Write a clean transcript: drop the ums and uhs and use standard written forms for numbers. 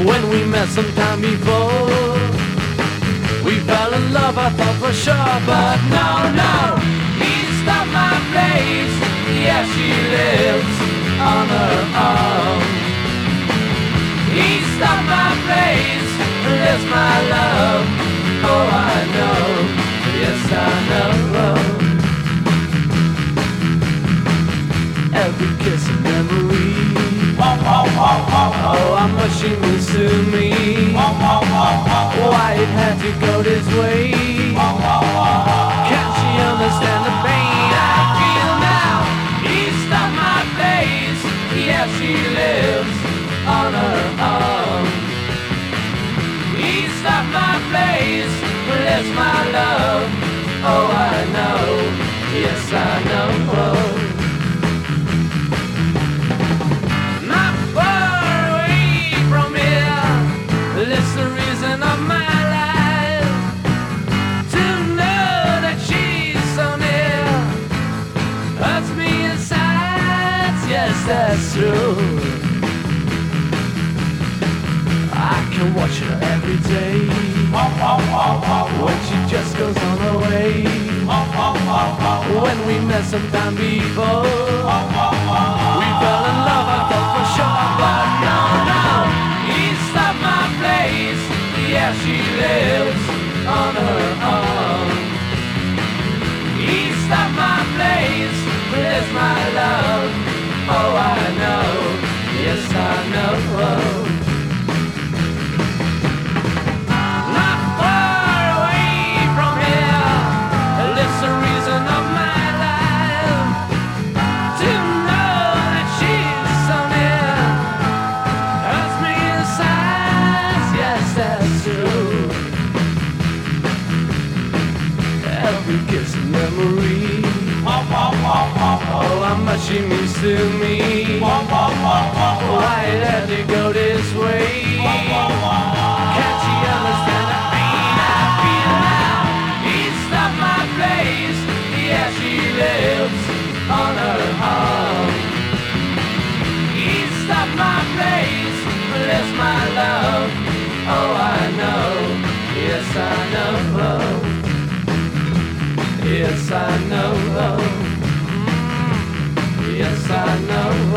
When we met sometime before, we fell in love, I thought for sure. But no, no, east of my place, yeah, she lives on her own. East of my place lives my love. Oh, I know, yes, I know. Every kiss a memory. Oh, how much she means to me. Why it had to go this way. Can't she understand the pain I feel now? East of my place, yeah, she lives on her own. East of my place lives my love. Oh, I know, yes, I know. Not far away from here lives the reason of my life. To know that she's so near hurts me inside. Yes, that's true. I can watch her every day when she just goes on her way. When we met sometime before, we fell in love, I thought for sure. But no, no, east of my place, yeah, she lives on her own. East of my place lives my love. Oh, I know, yes, I know. Every kiss a memory. Oh, how much she means to me. Why it had to go this way. Can't she understand the pain I feel now? East of my place, yeah, she lives on her own. East of my place lives my love. Oh, I know, yes, I know. Yes, I know. Yes, I know.